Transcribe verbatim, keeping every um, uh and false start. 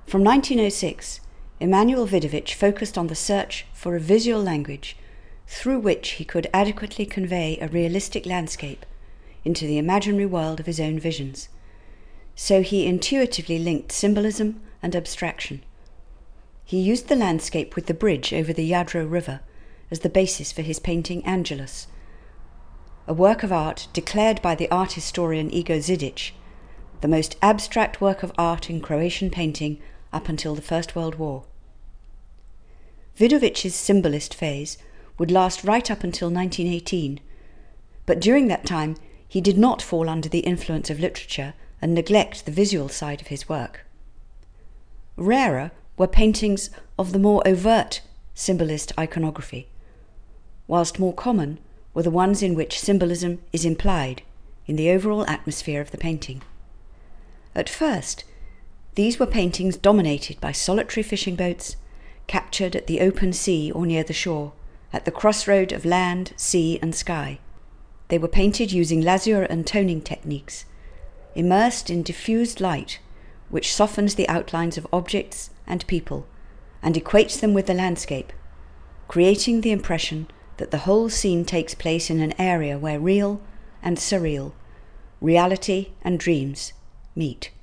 From nineteen oh six, Emanuel Vidovich focused on the search for a visual language through which he could adequately convey a realistic landscape into the imaginary world of his own visions. So he intuitively linked symbolism and abstraction. He used the landscape with the bridge over the Jadro River as the basis for his painting Angelus, a work of art declared by the art historian Igor Zidic the most abstract work of art in Croatian painting up until the First World War. Vidovich's symbolist phase would last right up until nineteen eighteen, but during that time he did not fall under the influence of literature and neglect the visual side of his work. Rarer were paintings of the more overt symbolist iconography, whilst more common were the ones in which symbolism is implied in the overall atmosphere of the painting. At first, these were paintings dominated by solitary fishing boats, captured at the open sea or near the shore, at the crossroad of land, sea, and sky. They were painted using lasure and toning techniques, immersed in diffused light, which softens the outlines of objects and people, and equates them with the landscape, creating the impression that the whole scene takes place in an area where real and surreal, reality and dreams meet.